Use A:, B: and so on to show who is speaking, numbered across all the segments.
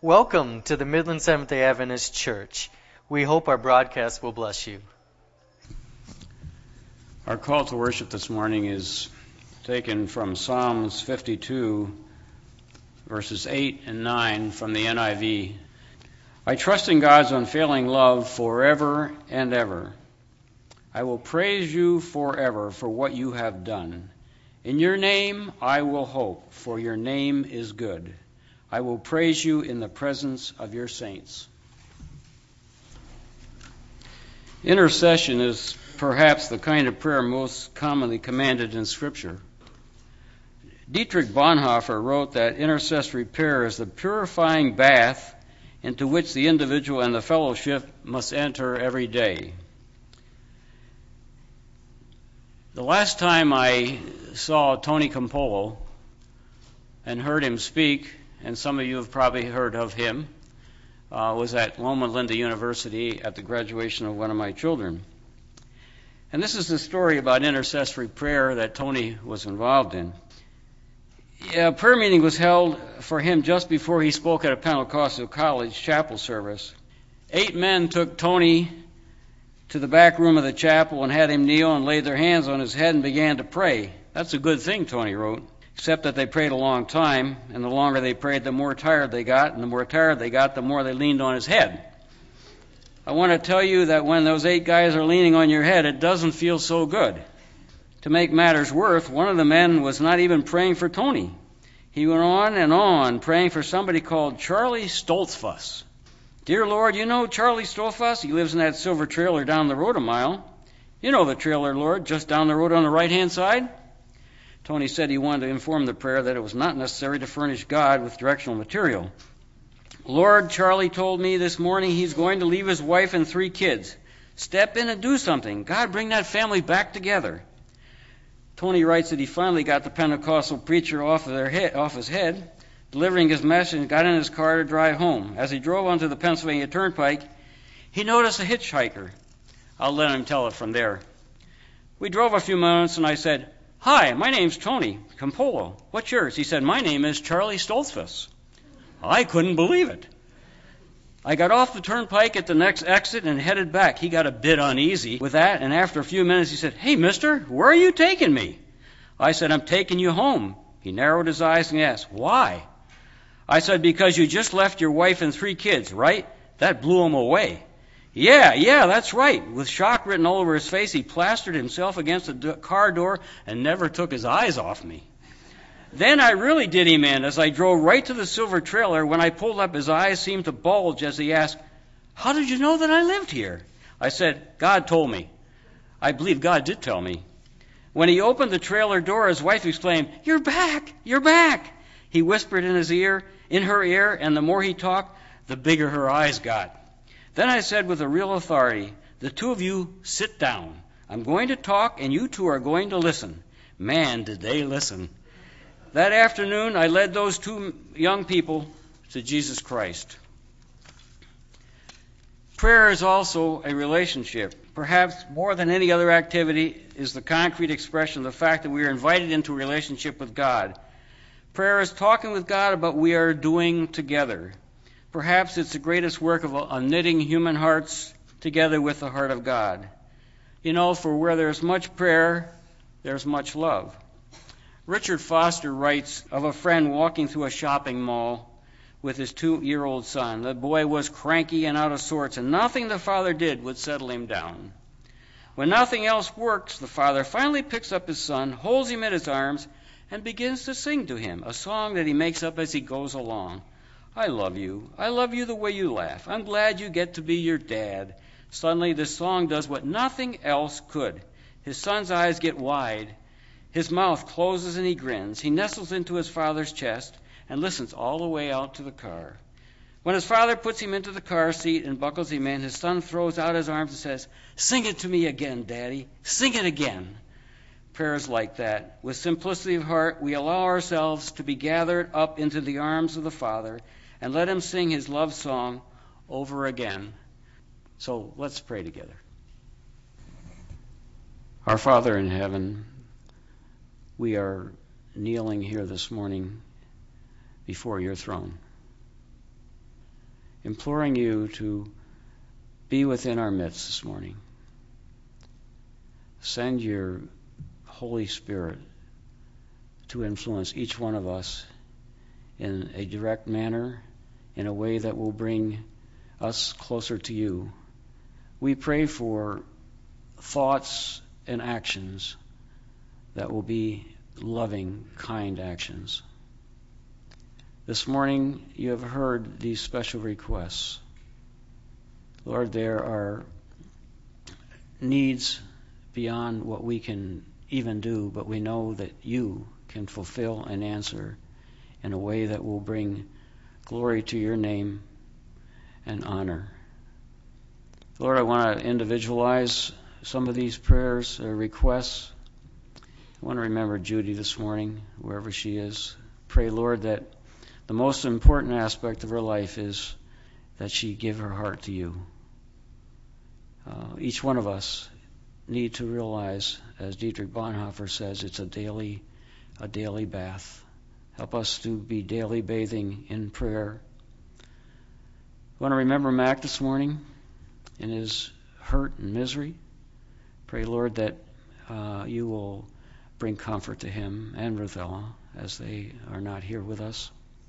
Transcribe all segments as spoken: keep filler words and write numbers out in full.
A: Welcome to the Midland Seventh-day Adventist Church. We hope our broadcast will bless you.
B: Our call to worship this morning is taken from Psalms fifty-two, verses eight and nine from the N I V. I trust in God's unfailing love forever and ever. I will praise you forever for what you have done. In your name I will hope, for your name is good. I will praise you in the presence of your saints. Intercession is perhaps the kind of prayer most commonly commanded in Scripture. Dietrich Bonhoeffer wrote that intercessory prayer is the purifying bath into which the individual and the fellowship must enter every day. The last time I saw Tony Campolo and heard him speak, and some of you have probably heard of him, uh, was at Loma Linda University at the graduation of one of my children. And this is the story about intercessory prayer that Tony was involved in. A prayer meeting was held for him just before he spoke at a Pentecostal college chapel service. Eight men took Tony to the back room of the chapel and had him kneel and laid their hands on his head and began to pray. That's a good thing, Tony wrote, except that they prayed a long time, and the longer they prayed, the more tired they got, and the more tired they got, the more they leaned on his head. I want to tell you that when those eight guys are leaning on your head, it doesn't feel so good. To make matters worse, one of the men was not even praying for Tony. He went on and on praying for somebody called Charlie Stoltzfus. Dear Lord, you know Charlie Stoltzfus? He lives in that silver trailer down the road a mile. You know the trailer, Lord, just down the road on the right-hand side? Tony said he wanted to inform the prayer that it was not necessary to furnish God with directional material. Lord, Charlie told me this morning he's going to leave his wife and three kids. Step in and do something. God, bring that family back together. Tony writes that he finally got the Pentecostal preacher off of their head, off his head, delivering his message, and got in his car to drive home. As he drove onto the Pennsylvania Turnpike, he noticed a hitchhiker. I'll let him tell it from there. We drove a few minutes, and I said, Hi, my name's Tony Campolo. What's yours? He said, my name is Charlie Stoltzfus. I couldn't believe it. I got off the turnpike at the next exit and headed back. He got a bit uneasy with that, and after a few minutes he said, Hey, mister, where are you taking me? I said, I'm taking you home. He narrowed his eyes and asked, Why? I said, because you just left your wife and three kids, right? That blew him away. Yeah, yeah, that's right. With shock written all over his face, he plastered himself against the car door and never took his eyes off me. Then I really did him in as I drove right to the silver trailer. When I pulled up, his eyes seemed to bulge as he asked, How did you know that I lived here? I said, God told me. I believe God did tell me. When he opened the trailer door, his wife exclaimed, You're back, you're back. He whispered in his ear, in her ear, and the more he talked, the bigger her eyes got. Then I said with a real authority, the two of you sit down. I'm going to talk, and you two are going to listen. Man, did they listen. That afternoon, I led those two young people to Jesus Christ. Prayer is also a relationship. Perhaps more than any other activity is the concrete expression of the fact that we are invited into a relationship with God. Prayer is talking with God about what we are doing together. Perhaps it's the greatest work of uh, knitting human hearts together with the heart of God. You know, for where there's much prayer, there's much love. Richard Foster writes of a friend walking through a shopping mall with his two-year-old son. The boy was cranky and out of sorts, and nothing the father did would settle him down. When nothing else works, the father finally picks up his son, holds him in his arms, and begins to sing to him, a song that he makes up as he goes along. I love you. I love you the way you laugh. I'm glad you get to be your dad. Suddenly, the song does what nothing else could. His son's eyes get wide. His mouth closes and he grins. He nestles into his father's chest and listens all the way out to the car. When his father puts him into the car seat and buckles him in, his son throws out his arms and says, Sing it to me again, Daddy. Sing it again. Prayers like that. With simplicity of heart, we allow ourselves to be gathered up into the arms of the Father and let him sing his love song over again. So let's pray together. Our Father in heaven, we are kneeling here this morning before your throne. imploring you to be within our midst this morning. Send your Holy Spirit to influence each one of us in a direct manner, in a way that will bring us closer to you. We pray for thoughts and actions that will be loving, kind actions. This morning, you have heard these special requests. Lord, there are needs beyond what we can even do, but we know that you can fulfill and answer in a way that will bring glory to your name and honor. Lord, I want to individualize some of these prayers or requests. I want to remember Judy this morning, wherever she is. Pray, Lord, that the most important aspect of her life is that she give her heart to you. Uh, each one of us need to realize, as Dietrich Bonhoeffer says, it's a daily, a daily bath. Help us to be daily bathing in prayer. I want to remember Mac this morning in his hurt and misery. Pray, Lord, that uh, you will bring comfort to him and Ruthella as they are not here with us.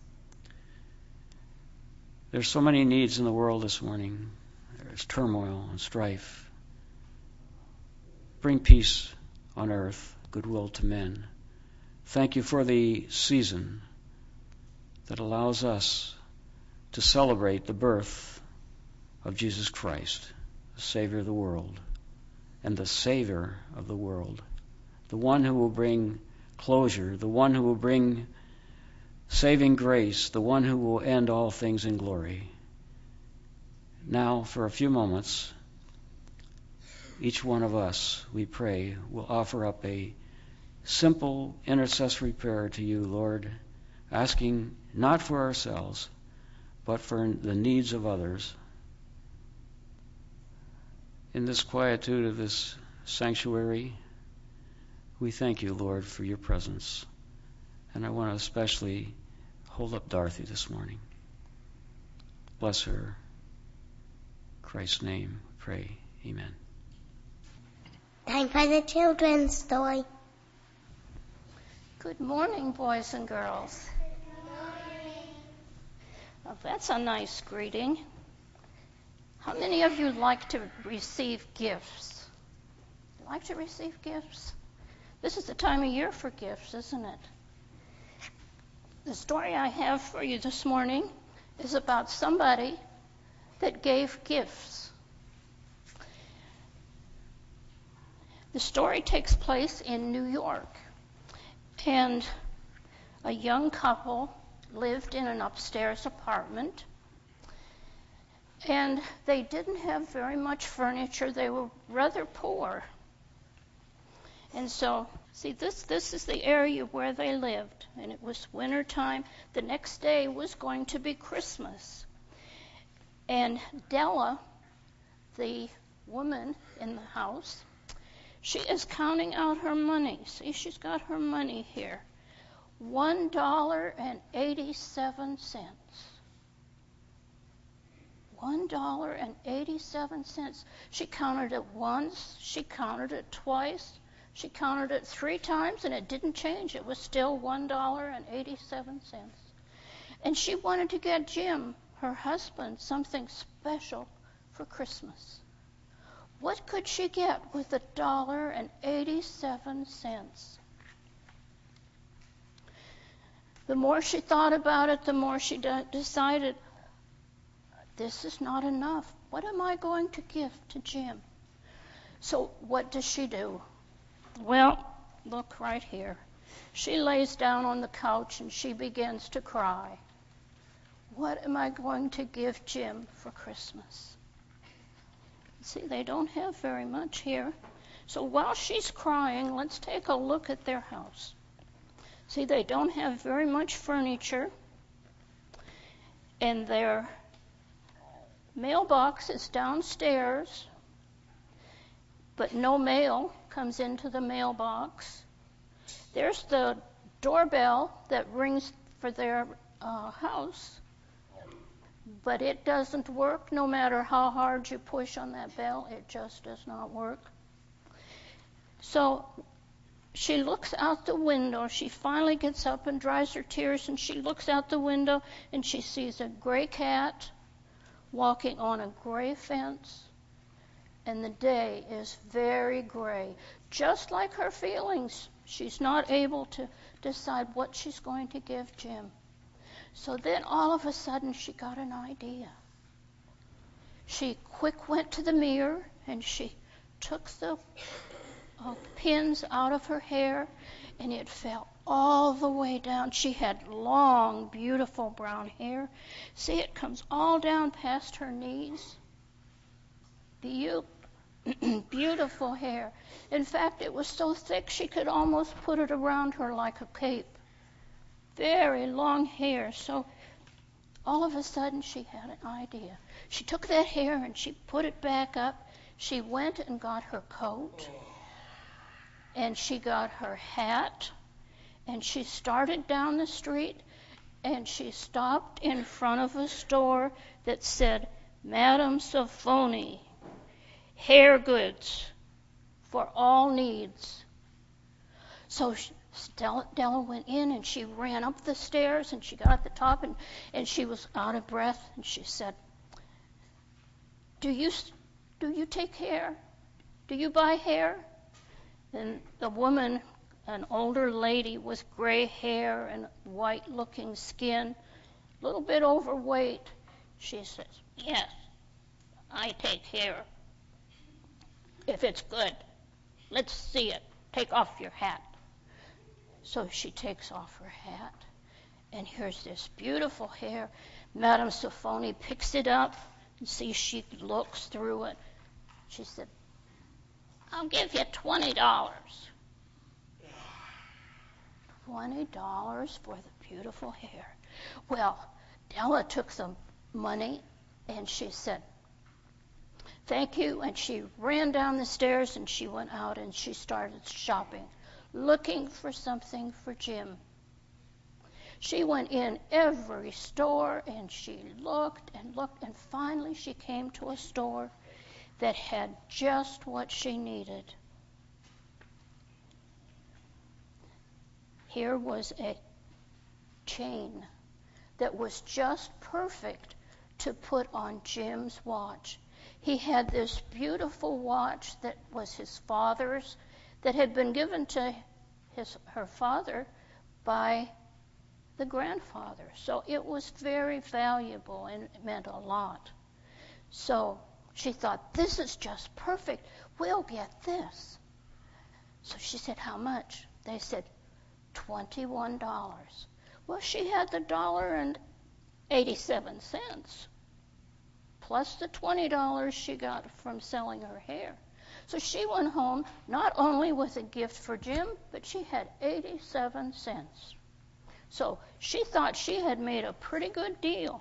B: There's so many needs in the world this morning. There's turmoil and strife. Bring peace on earth, goodwill to men. Thank you for the season that allows us to celebrate the birth of Jesus Christ, the Savior of the world, and the Savior of the world, the one who will bring closure, the one who will bring saving grace, the one who will end all things in glory. Now, for a few moments, each one of us, we pray, will offer up a simple intercessory prayer to you, Lord, asking not for ourselves, but for the needs of others. In this quietude of this sanctuary, we thank you, Lord, for your presence. And I want to especially hold up Dorothy this morning. Bless her. In Christ's name, we pray. Amen.
C: Time for the children's story.
D: Good morning, boys and girls.
C: Good morning.
D: Well, that's a nice greeting. How many of you like to receive gifts? Like to receive gifts? This is the time of year for gifts, isn't it? The story I have for you this morning is about somebody that gave gifts. The story takes place in New York, and a young couple lived in an upstairs apartment, and they didn't have very much furniture. They were rather poor. And so, see, this, this is the area where they lived, and it was wintertime. The next day was going to be Christmas. And Della, the woman in the house, she is counting out her money. See, she's got her money here. One dollar and eighty-seven cents. One dollar and eighty-seven cents. She counted it once. She counted it twice. She counted it three times, and it didn't change. It was still one dollar and eighty-seven cents. And she wanted to get Jim, her husband, something special for Christmas. What could she get with a dollar and eighty-seven cents? The more she thought about it, the more she de- decided, this is not enough. What am I going to give to Jim? So what does she do? Well, look right here. She lays down on the couch and she begins to cry. What am I going to give Jim for Christmas? See, they don't have very much here. So while she's crying, let's take a look at their house. See, they don't have very much furniture, and their mailbox is downstairs, but no mail comes into the mailbox. There's the doorbell that rings for their uh, house, but it doesn't work no matter how hard you push on that bell. It just does not work. So she looks out the window. She finally gets up and dries her tears, and she looks out the window, and she sees a gray cat walking on a gray fence, and the day is very gray, just like her feelings. She's not able to decide what she's going to give Jim. So then all of a sudden she got an idea. She quick went to the mirror, and she took the uh, pins out of her hair, and it fell all the way down. She had long, beautiful brown hair. See, it comes all down past her knees. Beautiful. Beautiful hair. In fact, it was so thick she could almost put it around her like a cape. Very long hair. So all of a sudden she had an idea. She took that hair and she put it back up. She went and got her coat, and she got her hat, and she started down the street, and she stopped in front of a store that said, Madame Sofoni, hair goods for all needs. So she, Della, Della went in, and she ran up the stairs, and she got at the top, and, and she was out of breath, and she said, do you, do you take hair? Do you buy hair? And the woman, an older lady with gray hair and white-looking skin, a little bit overweight, she says, yes, I take hair. If it's good, let's see it. Take off your hat. So she takes off her hat, and here's this beautiful hair. Madame Sofoni picks it up, and see, she looks through it. She said, I'll give you twenty dollars. twenty dollars for the beautiful hair. Well, Della took the money, and she said, thank you, and she ran down the stairs, and she went out, and she started shopping, looking for something for Jim. She went in every store, and she looked and looked, and finally she came to a store that had just what she needed. Here was a chain that was just perfect to put on Jim's watch. He had this beautiful watch that was his father's, that had been given to his her father by the grandfather. So it was very valuable, and it meant a lot. So she thought, this is just perfect. We'll get this. So she said, how much? They said, twenty-one dollars. Well, she had the dollar and eighty-seven cents. Plus the twenty dollars she got from selling her hair. So she went home not only with a gift for Jim, but she had eighty-seven cents. So she thought she had made a pretty good deal.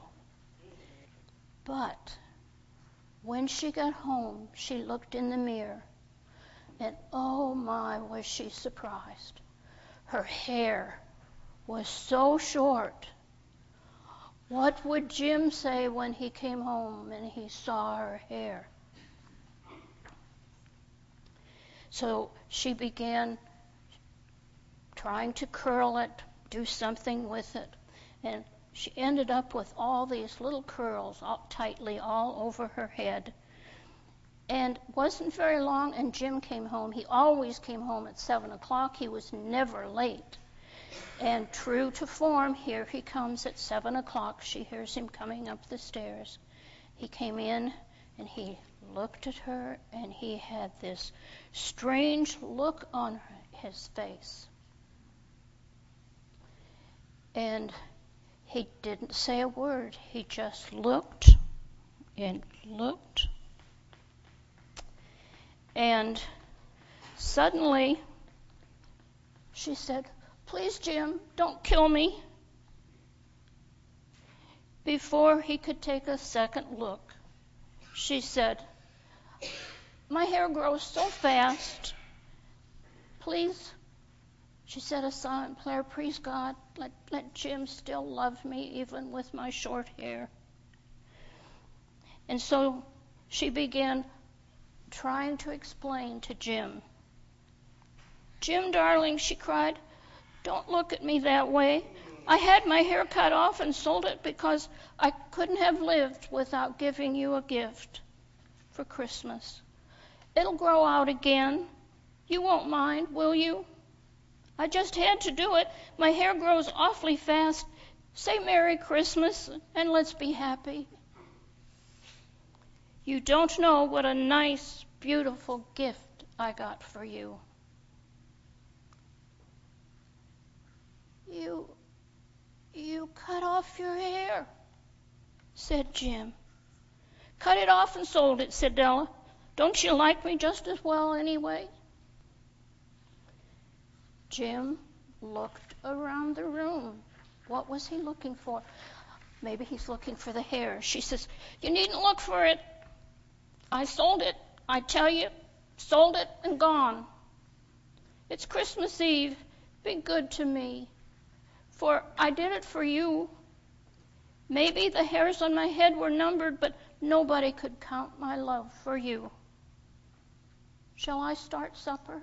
D: But when she got home, she looked in the mirror, and oh my, was she surprised. Her hair was so short. What would Jim say when he came home and he saw her hair? So she began trying to curl it, do something with it, and she ended up with all these little curls all tightly all over her head. And it wasn't very long, and Jim came home. He always came home at seven o'clock. He was never late. And true to form, here he comes at seven o'clock. She hears him coming up the stairs. He came in, and he looked at her, and he had this strange look on his face. And he didn't say a word. He just looked and looked. And suddenly, she said, please, Jim, don't kill me. Before he could take a second look, she said, my hair grows so fast. Please, she said a silent prayer, please God, let, let Jim still love me even with my short hair. And so she began trying to explain to Jim. "Jim, darling," she cried, "don't look at me that way. I had my hair cut off and sold it because I couldn't have lived without giving you a gift for Christmas. It'll grow out again. You won't mind, will you? I just had to do it. My hair grows awfully fast. Say Merry Christmas and let's be happy. You don't know what a nice, beautiful gift I got for you." You, you cut off your hair, said Jim. "Cut it off and sold it," said Della. "Don't you like me just as well anyway?" Jim looked around the room. What was he looking for? Maybe he's looking for the hair. She says, "You needn't look for it. I sold it. I tell you, sold it and gone. It's Christmas Eve. Be good to me, for I did it for you. Maybe the hairs on my head were numbered, but nobody could count my love for you. Shall I start supper?"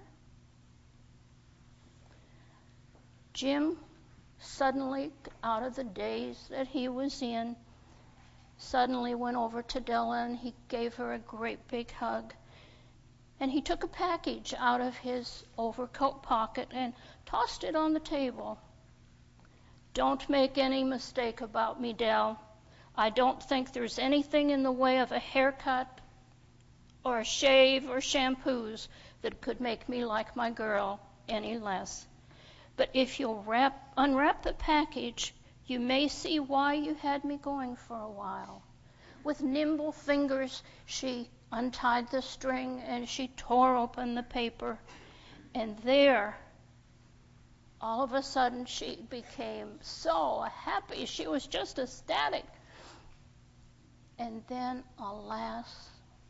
D: Jim, suddenly out of the daze that he was in, suddenly went over to Della and he gave her a great big hug. And he took a package out of his overcoat pocket and tossed it on the table. "Don't make any mistake about me, Del. I don't think there's anything in the way of a haircut or a shave or shampoos that could make me like my girl any less. But if you'll wrap, unwrap the package, you may see why you had me going for a while." With nimble fingers, she untied the string and she tore open the paper. And there, all of a sudden, she became so happy. She was just ecstatic. And then, alas,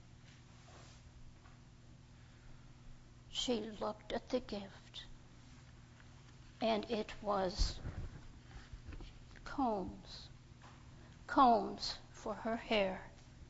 D: she looked at the gift. And it was combs. Combs for her hair.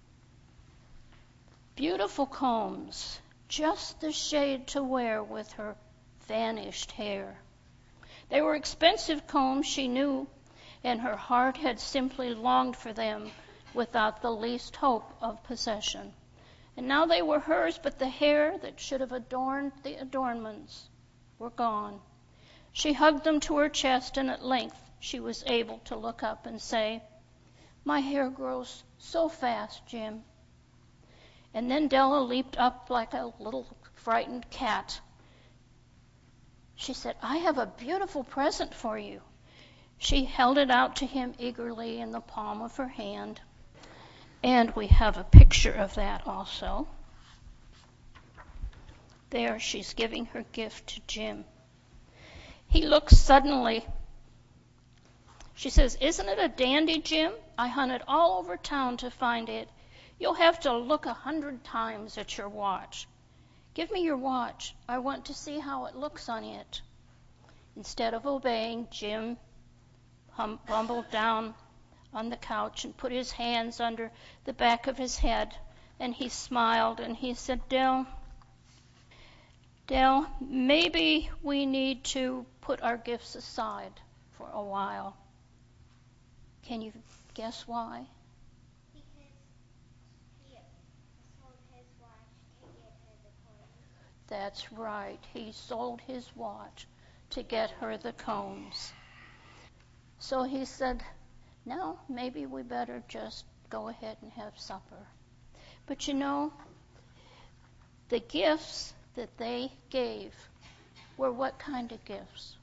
D: Beautiful combs, just the shade to wear with her vanished hair. They were expensive combs, she knew, and her heart had simply longed for them without the least hope of possession. And now they were hers, but the hair that should have adorned the adornments were gone. She hugged them to her chest, and at length she was able to look up and say, "My hair grows so fast, Jim." And then Della leaped up like a little frightened cat. She said, "I have a beautiful present for you." She held it out to him eagerly in the palm of her hand. And we have a picture of that also. There, she's giving her gift to Jim. He looks suddenly. She says, "Isn't it a dandy, Jim? I hunted all over town to find it. You'll have to look a hundred times at your watch. Give me your watch. I want to see how it looks on it." Instead of obeying, Jim hum- bumbled down on the couch and put his hands under the back of his head, and he smiled and he said, Del, Del, maybe we need to put our gifts aside for a while. Can you guess why? That's right. He sold his watch to get her the combs. So he said, "No, maybe we better just go ahead and have supper." But you know, the gifts that they gave were what kind of gifts?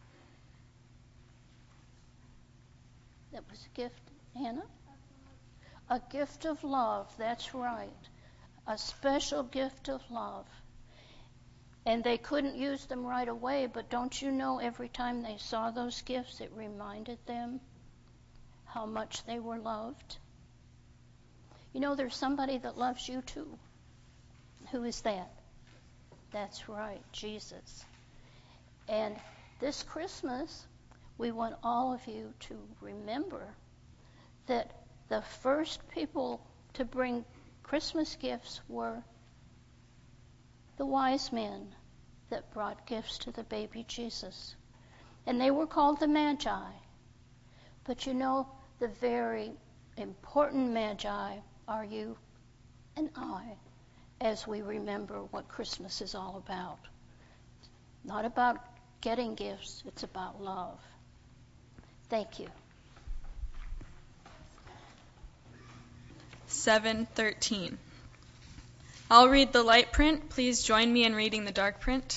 D: That was a gift, Hannah? A gift of love, that's right. A special gift of love. And they couldn't use them right away, but don't you know every time they saw those gifts, it reminded them how much they were loved? You know, there's somebody that loves you too. Who is that? That's right, Jesus. And this Christmas, we want all of you to remember that the first people to bring Christmas gifts were the wise men that brought gifts to the baby Jesus. And they were called the Magi. But you know, the very important Magi are you and I, as we remember what Christmas is all about. Not about getting gifts, it's about love. Thank you.
E: seven thirteen. I'll read the light print. Please join me in reading the dark print.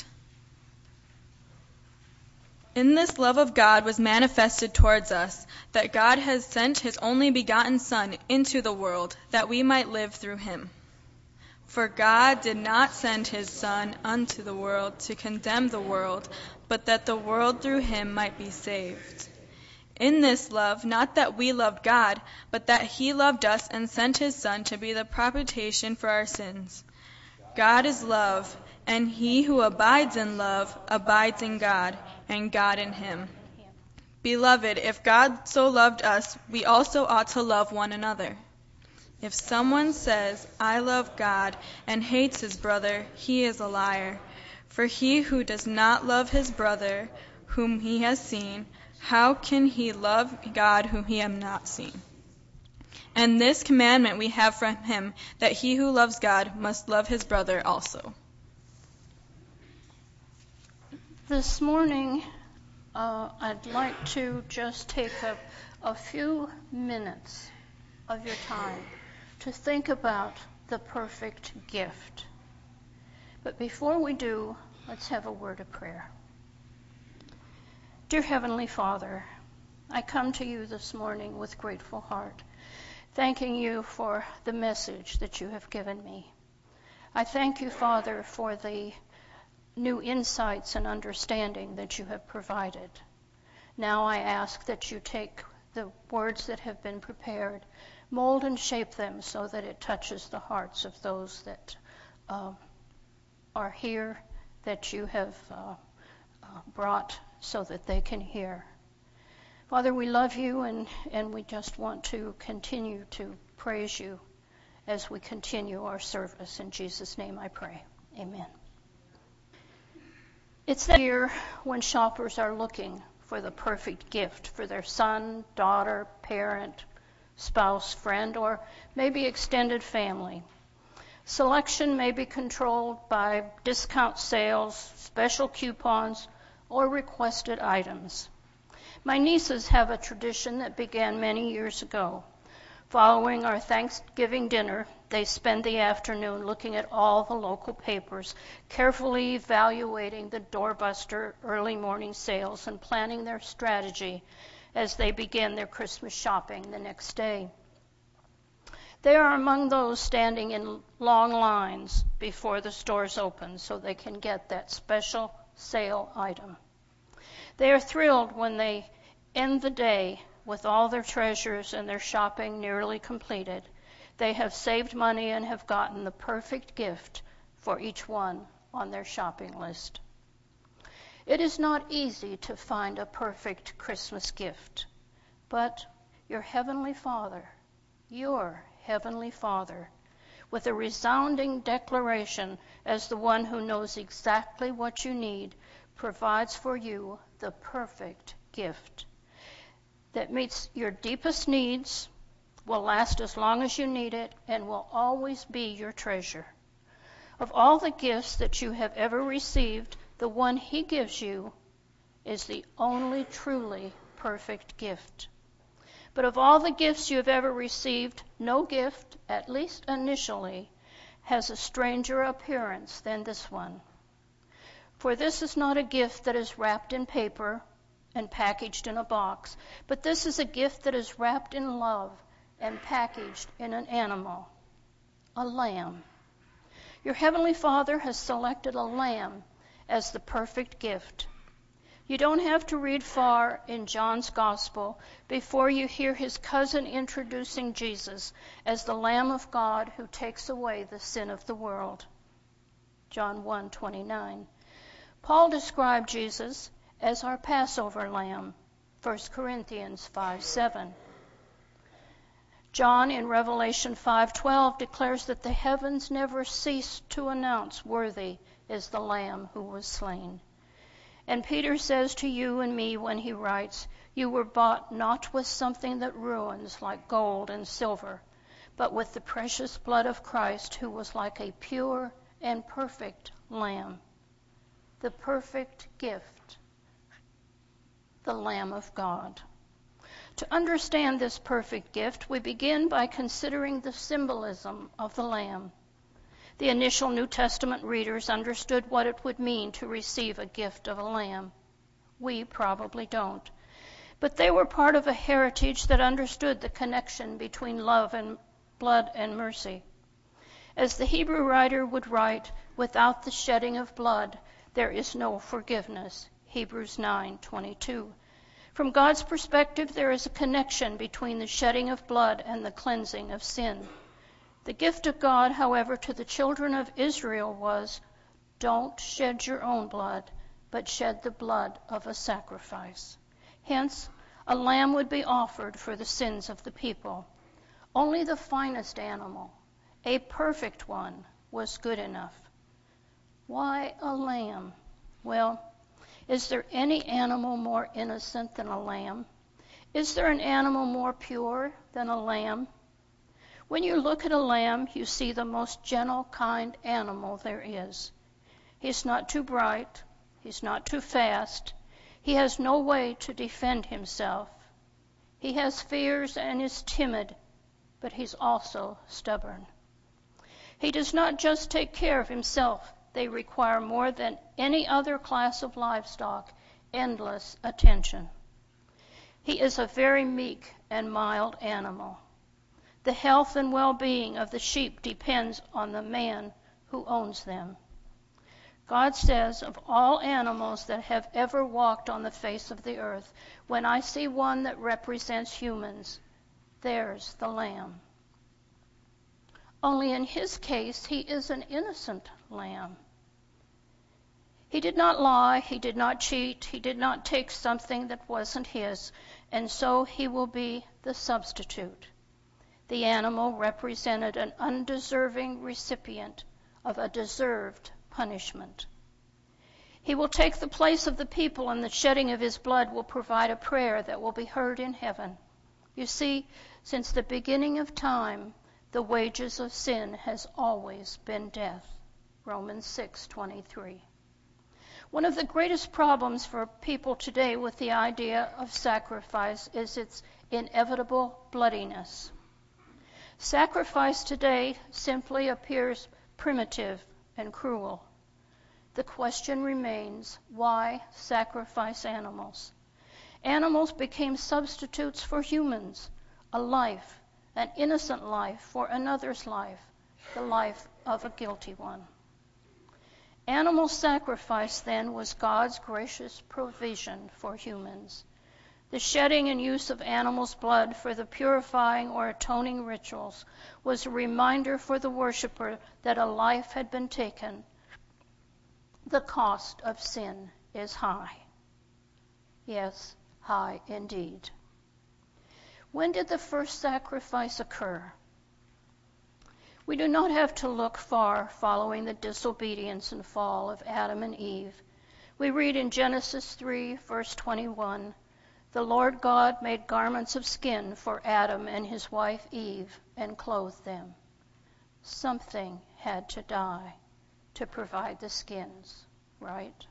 E: In this love of God was manifested towards us, that God has sent his only begotten Son into the world, that we might live through him. For God did not send his Son unto the world to condemn the world, but that the world through him might be saved. In this love, not that we loved God, but that he loved us and sent his Son to be the propitiation for our sins. God is love, and he who abides in love abides in God, and God in him. Beloved, if God so loved us, we also ought to love one another. If someone says, I love God, and hates his brother, he is a liar. For he who does not love his brother, whom he has seen, how can he love God whom he has not seen? And this commandment we have from him, that he who loves God must love his brother also.
D: This morning, uh, I'd like to just take a, a few minutes of your time to think about the perfect gift. But before we do, let's have a word of prayer. Dear Heavenly Father, I come to you this morning with grateful heart, thanking you for the message that you have given me. I thank you, Father, for the new insights and understanding that you have provided. Now I ask that you take the words that have been prepared, mold and shape them so that it touches the hearts of those that uh, are here, that you have uh, uh, brought so that they can hear. Father, we love you, and, and we just want to continue to praise you as we continue our service. In Jesus' name I pray. Amen. It's that year when shoppers are looking for the perfect gift for their son, daughter, parent, spouse, friend, or maybe extended family. Selection may be controlled by discount sales, special coupons, or requested items. My nieces have a tradition that began many years ago. Following our Thanksgiving dinner, they spend the afternoon looking at all the local papers, carefully evaluating the doorbuster early morning sales and planning their strategy as they begin their Christmas shopping the next day. They are among those standing in long lines before the stores open so they can get that special sale item. They are thrilled when they end the day with all their treasures and their shopping nearly completed. They have saved money and have gotten the perfect gift for each one on their shopping list. It is not easy to find a perfect Christmas gift, but your Heavenly Father, your Heavenly Father, with a resounding declaration as the one who knows exactly what you need, provides for you the perfect gift that meets your deepest needs, will last as long as you need it, and will always be your treasure. Of all the gifts that you have ever received, the one He gives you is the only truly perfect gift. But of all the gifts you have ever received, no gift, at least initially, has a stranger appearance than this one. For this is not a gift that is wrapped in paper and packaged in a box, but this is a gift that is wrapped in love and packaged in an animal, a lamb. Your Heavenly Father has selected a lamb as the perfect gift. You don't have to read far in John's Gospel before you hear his cousin introducing Jesus as the Lamb of God who takes away the sin of the world. John one twenty-nine. Paul described Jesus as our Passover lamb, First Corinthians five seven. John in Revelation five twelve declares that the heavens never cease to announce, "Worthy is the Lamb who was slain." And Peter says to you and me when he writes, "You were bought not with something that ruins like gold and silver, but with the precious blood of Christ, who was like a pure and perfect lamb." The perfect gift, the Lamb of God. To understand this perfect gift, we begin by considering the symbolism of the lamb. The initial New Testament readers understood what it would mean to receive a gift of a lamb. We probably don't. But they were part of a heritage that understood the connection between love and blood and mercy. As the Hebrew writer would write, "Without the shedding of blood, there is no forgiveness." Hebrews nine twenty-two. From God's perspective, there is a connection between the shedding of blood and the cleansing of sin. The gift of God, however, to the children of Israel was, "Don't shed your own blood, but shed the blood of a sacrifice." Hence, a lamb would be offered for the sins of the people. Only the finest animal, a perfect one, was good enough. Why a lamb? Well, is there any animal more innocent than a lamb? Is there an animal more pure than a lamb? When you look at a lamb, you see the most gentle, kind animal there is. He's not too bright. He's not too fast. He has no way to defend himself. He has fears and is timid, but he's also stubborn. He does not just take care of himself. They require more than any other class of livestock, endless attention. He is a very meek and mild animal. The health and well-being of the sheep depends on the man who owns them. God says, of all animals that have ever walked on the face of the earth, when I see one that represents humans, there's the lamb. Only in his case, he is an innocent lamb. He did not lie, he did not cheat, he did not take something that wasn't his, and so he will be the substitute. The animal represented an undeserving recipient of a deserved punishment. He will take the place of the people, and the shedding of his blood will provide a prayer that will be heard in heaven. You see, since the beginning of time, the wages of sin has always been death. Romans six twenty-three. One of the greatest problems for people today with the idea of sacrifice is its inevitable bloodiness. Sacrifice today simply appears primitive and cruel. The question remains, why sacrifice animals? Animals became substitutes for humans, a life, an innocent life for another's life, the life of a guilty one. Animal sacrifice, then, was God's gracious provision for humans. The shedding and use of animals' blood for the purifying or atoning rituals was a reminder for the worshiper that a life had been taken. The cost of sin is high. Yes, high indeed. When did the first sacrifice occur? We do not have to look far following the disobedience and fall of Adam and Eve. We read in Genesis three, verse twenty-one, "The Lord God made garments of skin for Adam and his wife Eve and clothed them." Something had to die to provide the skins, right?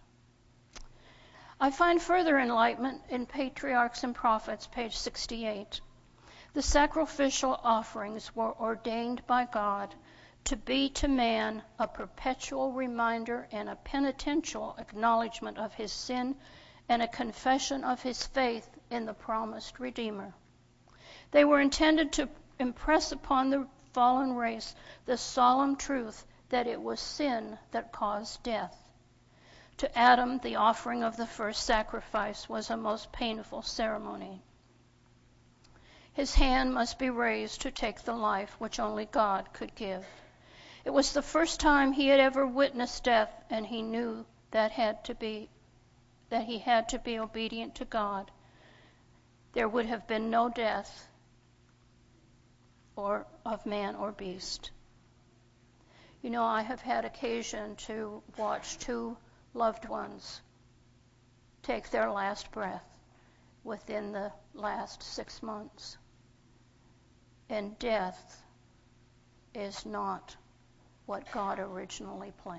D: I find further enlightenment in Patriarchs and Prophets, page sixty-eight. The sacrificial offerings were ordained by God to be to man a perpetual reminder and a penitential acknowledgement of his sin and a confession of his faith in the promised Redeemer. They were intended to impress upon the fallen race the solemn truth that it was sin that caused death. To Adam, the offering of the first sacrifice was a most painful ceremony. His hand must be raised to take the life which only God could give. It was the first time he had ever witnessed death, and he knew that had to be that he had to be obedient to God. There would have been no death or of man or beast. You know, I have had occasion to watch two loved ones take their last breath within the last six months. And death is not what God originally planned.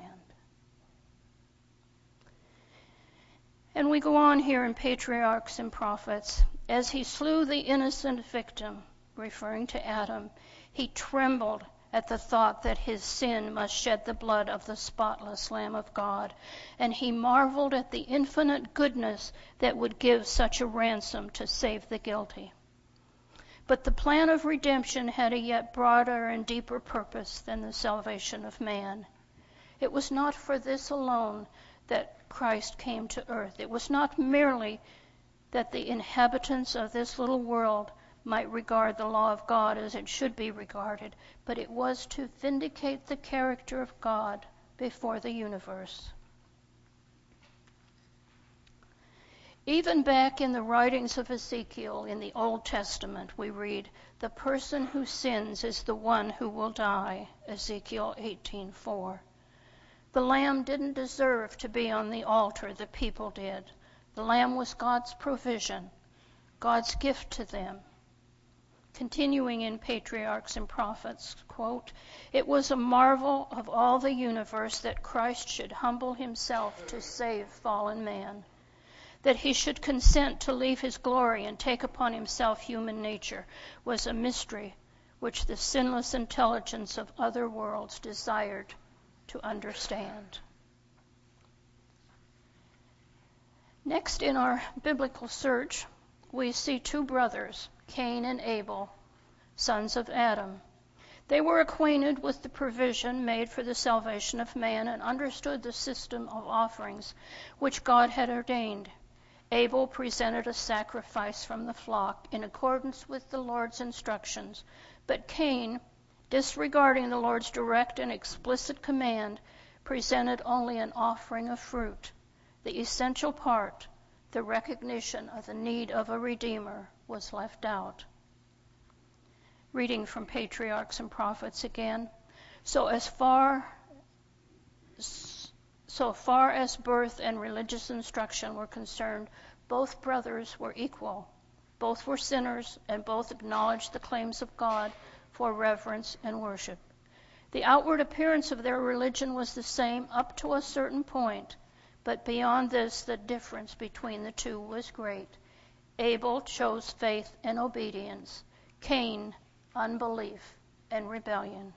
D: And we go on here in Patriarchs and Prophets. As he slew the innocent victim, referring to Adam, he trembled at the thought that his sin must shed the blood of the spotless Lamb of God, and he marveled at the infinite goodness that would give such a ransom to save the guilty. But the plan of redemption had a yet broader and deeper purpose than the salvation of man. It was not for this alone that Christ came to earth. It was not merely that the inhabitants of this little world might regard the law of God as it should be regarded, but it was to vindicate the character of God before the universe. Even back in the writings of Ezekiel in the Old Testament, we read, "The person who sins is the one who will die," Ezekiel eighteen four. The lamb didn't deserve to be on the altar, the people did. The lamb was God's provision, God's gift to them. Continuing in Patriarchs and Prophets, quote, "It was a marvel of all the universe that Christ should humble himself to save fallen man, that he should consent to leave his glory and take upon himself human nature was a mystery which the sinless intelligence of other worlds desired to understand." Next in our biblical search, we see two brothers, Cain and Abel, sons of Adam. They were acquainted with the provision made for the salvation of man and understood the system of offerings which God had ordained. Abel presented a sacrifice from the flock in accordance with the Lord's instructions, but Cain, disregarding the Lord's direct and explicit command, presented only an offering of fruit. The essential part, the recognition of the need of a Redeemer, was left out. Reading from Patriarchs and Prophets again. So as far so far as birth and religious instruction were concerned, both brothers were equal. Both were sinners, and both acknowledged the claims of God for reverence and worship. The outward appearance of their religion was the same up to a certain point, but beyond this, the difference between the two was great. Abel chose faith and obedience. Cain, unbelief and rebellion.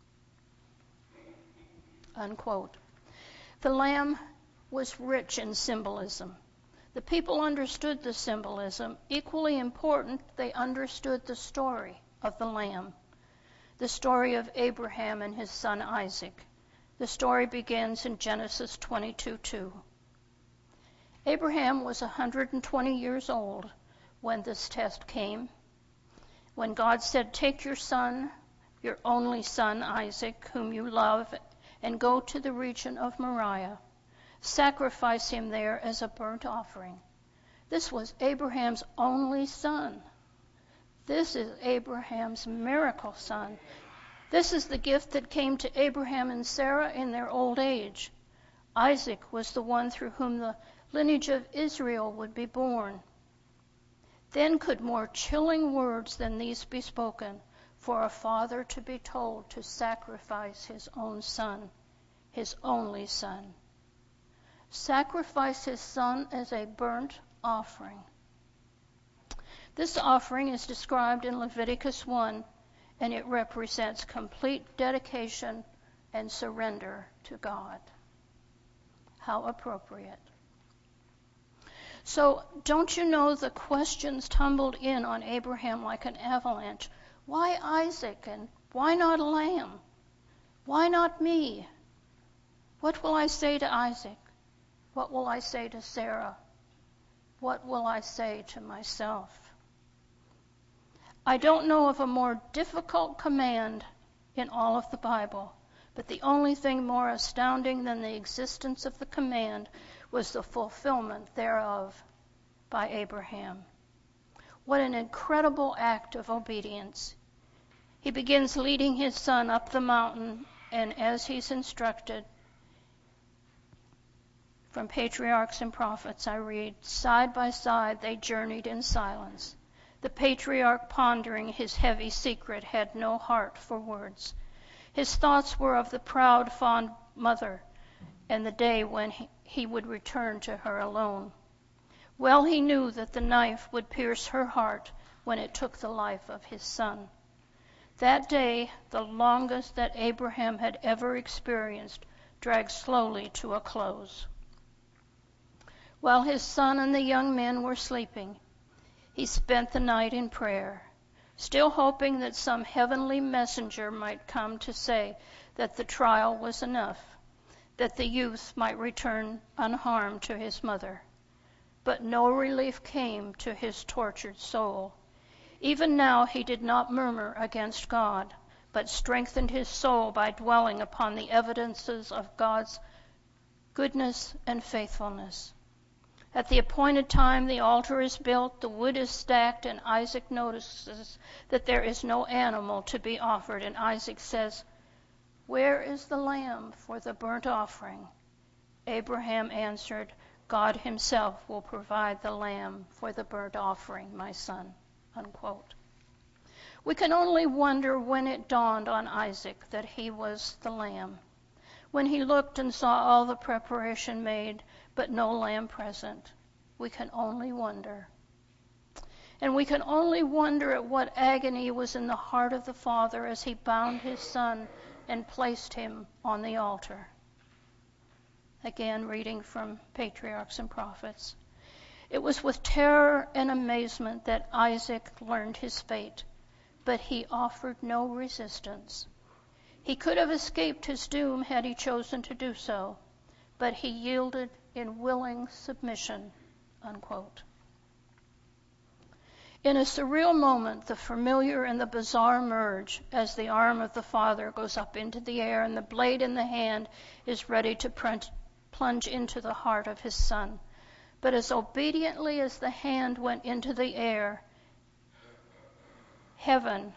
D: Unquote. The lamb was rich in symbolism. The people understood the symbolism. Equally important, they understood the story of the lamb, the story of Abraham and his son Isaac. The story begins in Genesis twenty-two two. Abraham was one hundred twenty years old when this test came. When God said, "Take your son, your only son Isaac, whom you love, and go to the region of Moriah. Sacrifice him there as a burnt offering." This was Abraham's only son. This is Abraham's miracle son. This is the gift that came to Abraham and Sarah in their old age. Isaac was the one through whom the lineage of Israel would be born. Then could more chilling words than these be spoken, for a father to be told to sacrifice his own son, his only son. Sacrifice his son as a burnt offering. This offering is described in Leviticus one, and it represents complete dedication and surrender to God. How appropriate. So, don't you know the questions tumbled in on Abraham like an avalanche? Why Isaac, and why not a lamb? Why not me? What will I say to Isaac? What will I say to Sarah? What will I say to myself? I don't know of a more difficult command in all of the Bible, but the only thing more astounding than the existence of the command was the fulfillment thereof by Abraham. What an incredible act of obedience. He begins leading his son up the mountain, and as he's instructed, from Patriarchs and Prophets, I read, side by side they journeyed in silence. The patriarch, pondering his heavy secret, had no heart for words. His thoughts were of the proud, fond mother and the day when he, he would return to her alone. Well he knew that the knife would pierce her heart when it took the life of his son. That day, the longest that Abraham had ever experienced, dragged slowly to a close. While his son and the young men were sleeping, he spent the night in prayer, still hoping that some heavenly messenger might come to say that the trial was enough, that the youth might return unharmed to his mother. But no relief came to his tortured soul. Even now he did not murmur against God, but strengthened his soul by dwelling upon the evidences of God's goodness and faithfulness. At the appointed time, the altar is built, the wood is stacked, and Isaac notices that there is no animal to be offered. And Isaac says, "Where is the lamb for the burnt offering?" Abraham answered, "God himself will provide the lamb for the burnt offering, my son." Unquote. We can only wonder when it dawned on Isaac that he was the lamb. When he looked and saw all the preparation made, but no lamb present, we can only wonder. And we can only wonder at what agony was in the heart of the father as he bound his son and placed him on the altar. Again, reading from Patriarchs and Prophets. It was with terror and amazement that Isaac learned his fate, but he offered no resistance. He could have escaped his doom had he chosen to do so, but he yielded in willing submission. Unquote. In a surreal moment, the familiar and the bizarre merge as the arm of the father goes up into the air and the blade in the hand is ready to plunge into the heart of his son. But as obediently as the hand went into the air, heaven,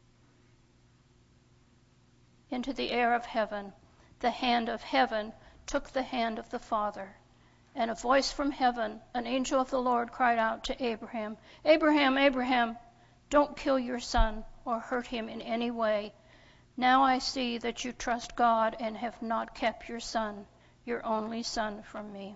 D: into the air of heaven, the hand of heaven took the hand of the father. And a voice from heaven, an angel of the Lord, cried out to Abraham, "Abraham, Abraham, don't kill your son or hurt him in any way. Now I see that you trust God and have not kept your son, your only son, from me."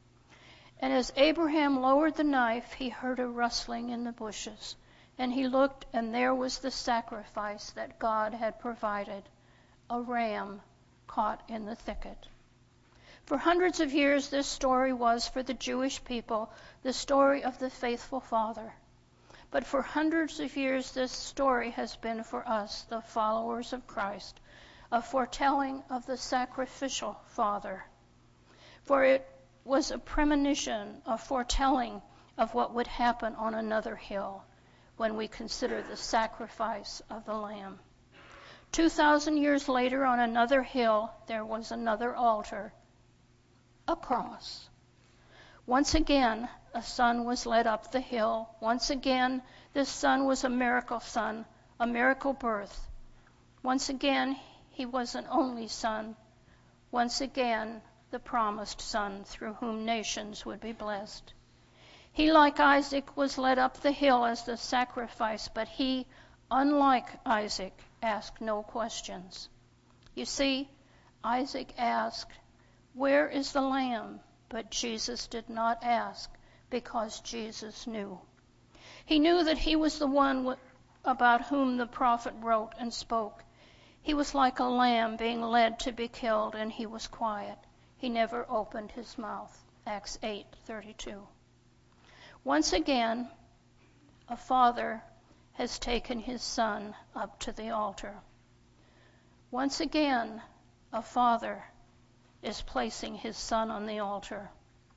D: And as Abraham lowered the knife, he heard a rustling in the bushes. And he looked, and there was the sacrifice that God had provided, a ram caught in the thicket. For hundreds of years, this story was for the Jewish people the story of the faithful father. But for hundreds of years, this story has been for us, the followers of Christ, a foretelling of the sacrificial father. For it was a premonition, a foretelling of what would happen on another hill when we consider the sacrifice of the Lamb. Two thousand years later, on another hill, there was another altar, a cross. Once again, a son was led up the hill. Once again, this son was a miracle son, a miracle birth. Once again, he was an only son. Once again, the promised son through whom nations would be blessed. He, like Isaac, was led up the hill as the sacrifice, but he, unlike Isaac, asked no questions. You see, Isaac asked, "Where is the lamb?" But Jesus did not ask, because Jesus knew. He knew that he was the one about whom the prophet wrote and spoke. He was like a lamb being led to be killed, and he was quiet. He never opened his mouth. Acts eight thirty-two. Once again, a father has taken his son up to the altar. Once again, a father is placing his son on the altar.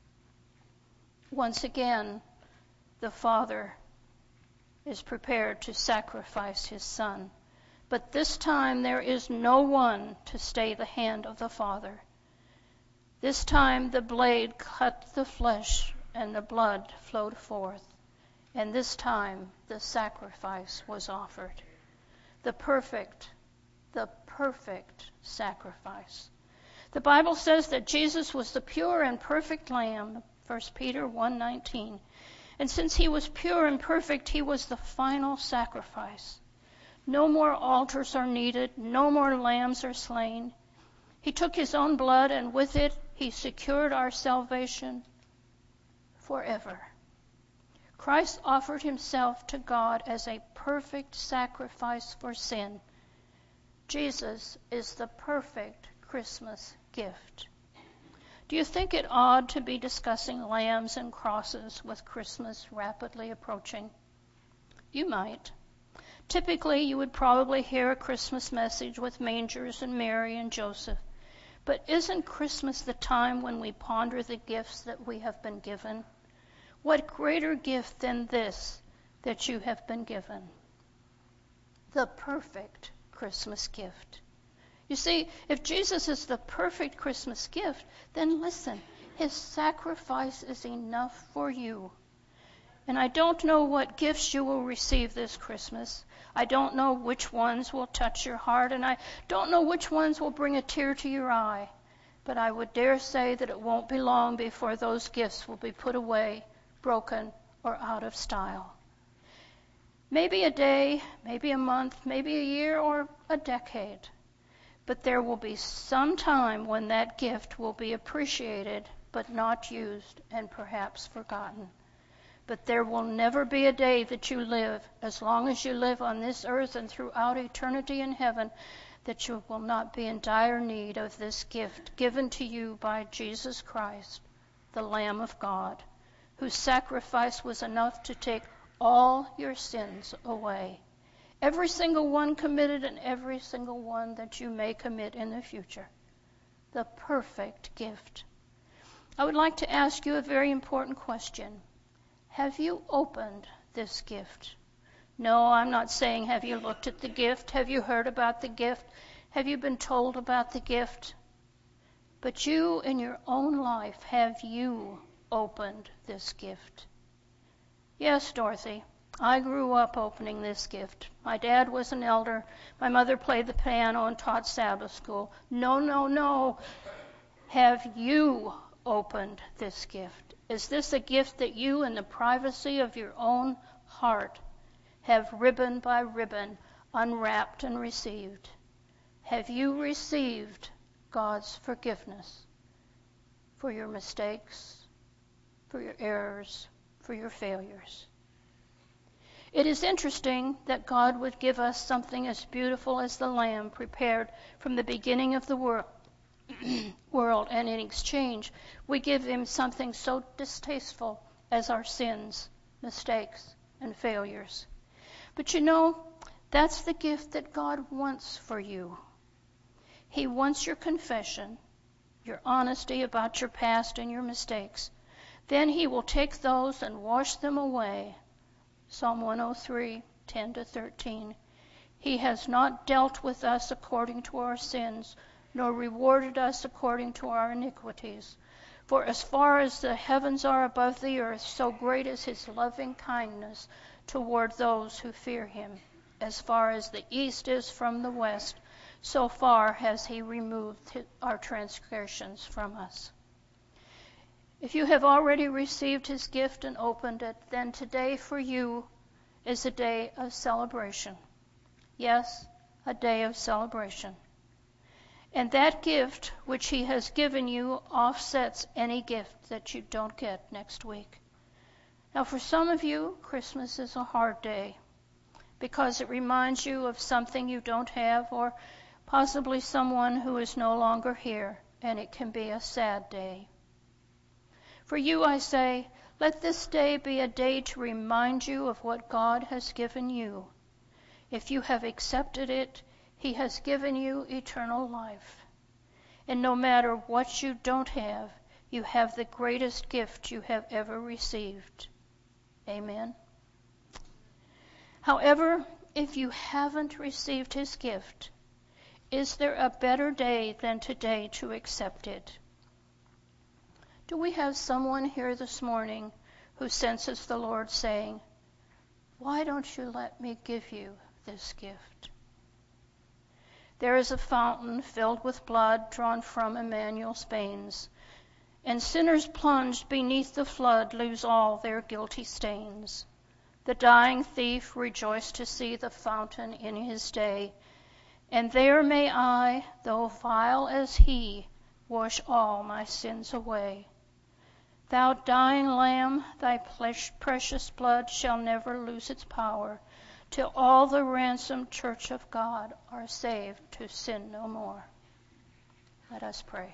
D: Once again, the father is prepared to sacrifice his son. But this time there is no one to stay the hand of the father. This time the blade cut the flesh and the blood flowed forth. And this time the sacrifice was offered. the perfect, the perfect sacrifice. The Bible says that Jesus was the pure and perfect Lamb, First Peter one nineteen. And since he was pure and perfect, he was the final sacrifice. No more altars are needed. No more lambs are slain. He took his own blood, and with it, he secured our salvation forever. Christ offered himself to God as a perfect sacrifice for sin. Jesus is the perfect Christmas gift. Do you think it odd to be discussing lambs and crosses with Christmas rapidly approaching? You might. Typically, you would probably hear a Christmas message with mangers and Mary and Joseph. But isn't Christmas the time when we ponder the gifts that we have been given? What greater gift than this that you have been given? The perfect Christmas gift. You see, if Jesus is the perfect Christmas gift, then listen, his sacrifice is enough for you. And I don't know what gifts you will receive this Christmas. I don't know which ones will touch your heart, and I don't know which ones will bring a tear to your eye. But I would dare say that it won't be long before those gifts will be put away, broken, or out of style. Maybe a day, maybe a month, maybe a year, or a decade. But there will be some time when that gift will be appreciated, but not used, and perhaps forgotten. But there will never be a day that you live, as long as you live on this earth and throughout eternity in heaven, that you will not be in dire need of this gift given to you by Jesus Christ, the Lamb of God, whose sacrifice was enough to take all your sins away. Every single one committed and every single one that you may commit in the future. The perfect gift. I would like to ask you a very important question. Have you opened this gift? No, I'm not saying have you looked at the gift? Have you heard about the gift? Have you been told about the gift? But you in your own life, have you opened this gift? Yes, Dorothy. I grew up opening this gift. My dad was an elder. My mother played the piano and taught Sabbath school. No, no, no. Have you opened this gift? Is this a gift that you, in the privacy of your own heart, have ribbon by ribbon unwrapped and received? Have you received God's forgiveness for your mistakes, for your errors, for your failures? It is interesting that God would give us something as beautiful as the lamb prepared from the beginning of the world, world, and in exchange, we give him something so distasteful as our sins, mistakes, and failures. But you know, that's the gift that God wants for you. He wants your confession, your honesty about your past and your mistakes. Then he will take those and wash them away. Psalm one oh three, ten to thirteen. He has not dealt with us according to our sins, nor rewarded us according to our iniquities. For as far as the heavens are above the earth, so great is his loving kindness toward those who fear him. As far as the east is from the west, so far has he removed our transgressions from us. If you have already received his gift and opened it, then today for you is a day of celebration. Yes, a day of celebration. And that gift which he has given you offsets any gift that you don't get next week. Now, for some of you, Christmas is a hard day because it reminds you of something you don't have, or possibly someone who is no longer here, and it can be a sad day. For you, I say, let this day be a day to remind you of what God has given you. If you have accepted it, he has given you eternal life. And no matter what you don't have, you have the greatest gift you have ever received. Amen. However, if you haven't received his gift, is there a better day than today to accept it? Do we have someone here this morning who senses the Lord saying, "Why don't you let me give you this gift?" There is a fountain filled with blood drawn from Emmanuel's veins, and sinners plunged beneath the flood lose all their guilty stains. The dying thief rejoiced to see the fountain in his day, and there may I, though vile as he, wash all my sins away. Thou dying Lamb, thy precious blood shall never lose its power, till all the ransomed church of God are saved to sin no more. Let us pray.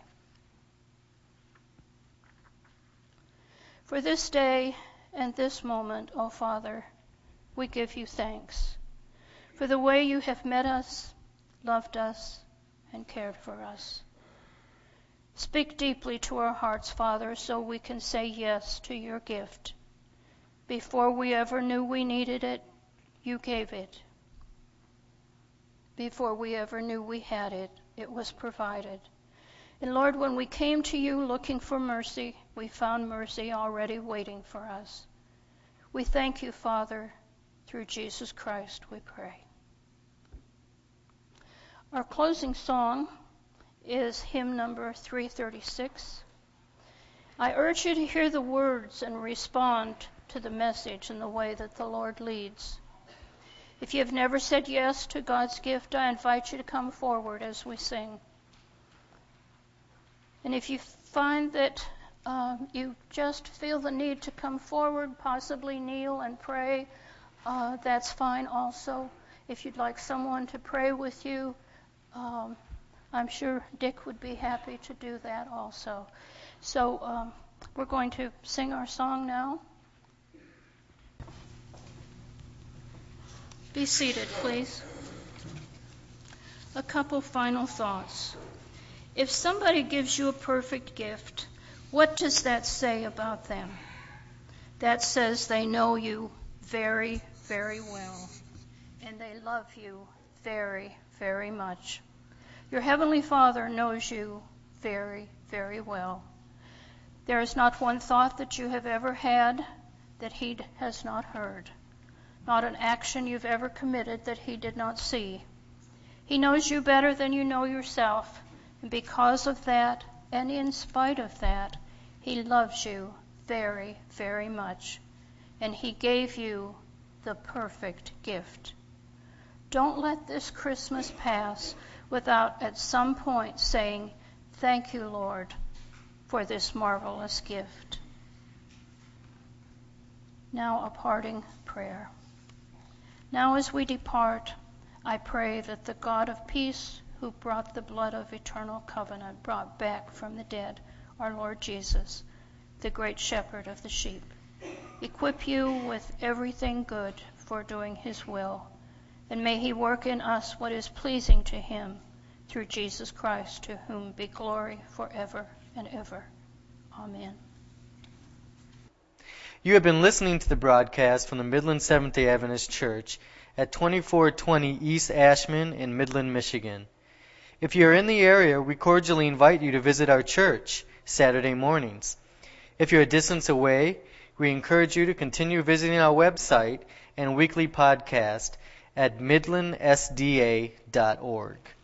D: For this day and this moment, O Father, we give you thanks for the way you have met us, loved us, and cared for us. Speak deeply to our hearts, Father, so we can say yes to your gift. Before we ever knew we needed it, you gave it. Before we ever knew we had it, it was provided. And Lord, when we came to you looking for mercy, we found mercy already waiting for us. We thank you, Father. Through Jesus Christ we pray. Our closing song is hymn number three thirty-six. I urge you to hear the words and respond to the message in the way that the Lord leads. If you have never said yes to God's gift, I invite you to come forward as we sing. And if you find that uh, you just feel the need to come forward, possibly kneel and pray, uh, that's fine also. If you'd like someone to pray with you, um, I'm sure Dick would be happy to do that also. So um, we're going to sing our song now. Be seated, please. A couple final thoughts. If somebody gives you a perfect gift, what does that say about them? That says they know you very, very well, and they love you very, very much. Your Heavenly Father knows you very, very well. There is not one thought that you have ever had that He has not heard. Not an action you've ever committed that He did not see. He knows you better than you know yourself, and because of that, and in spite of that, He loves you very, very much, and He gave you the perfect gift. Don't let this Christmas pass without at some point saying, "Thank you, Lord, for this marvelous gift." Now a parting prayer. Now as we depart, I pray that the God of peace, who brought the blood of eternal covenant, brought back from the dead our Lord Jesus, the great shepherd of the sheep, equip you with everything good for doing His will, and may He work in us what is pleasing to Him, through Jesus Christ, to whom be glory forever and ever. Amen.
A: You have been listening to the broadcast from the Midland Seventh-day Adventist Church at twenty-four twenty East Ashman in Midland, Michigan. If you are in the area, we cordially invite you to visit our church Saturday mornings. If you're a distance away, we encourage you to continue visiting our website and weekly podcast at midland s d a dot org.